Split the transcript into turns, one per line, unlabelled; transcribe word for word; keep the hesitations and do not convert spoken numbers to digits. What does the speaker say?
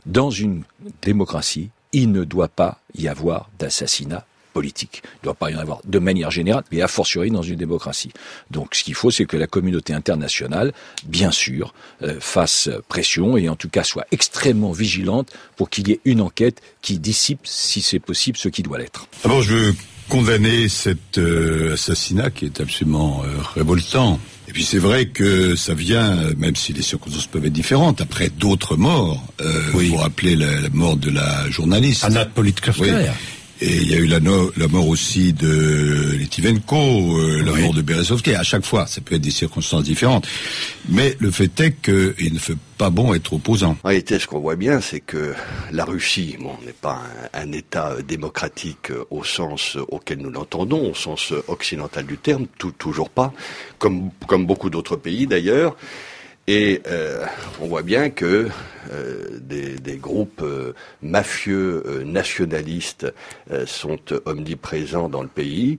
Dans une démocratie, il ne doit pas y avoir d'assassinat politique. Il ne doit pas y en avoir de manière générale, mais a fortiori dans une démocratie. Donc ce qu'il faut, c'est que la communauté internationale, bien sûr, euh, fasse pression et en tout cas soit extrêmement vigilante pour qu'il y ait une enquête qui dissipe, si c'est possible, ce qui doit l'être.
D'abord, je veux condamner cet euh, assassinat qui est absolument euh, révoltant. Et puis c'est vrai que ça vient, même si les circonstances peuvent être différentes, après d'autres morts. Euh, oui. Vous rappelez la, la mort de la journaliste
Anna Politkovskaya.
Oui. Et il y a eu la, no, la mort aussi de Litivenko, euh, la oui. mort de Berezovsky. À chaque fois, ça peut être des circonstances différentes. Mais le fait est qu'il ne fait pas bon être opposant.
En réalité, ce qu'on voit bien, c'est que la Russie, bon, n'est pas un, un État démocratique au sens auquel nous l'entendons, au sens occidental du terme, tout, toujours pas, comme, comme beaucoup d'autres pays d'ailleurs. Et euh, on voit bien que euh, des, des groupes euh, mafieux euh, nationalistes euh, sont omniprésents dans le pays.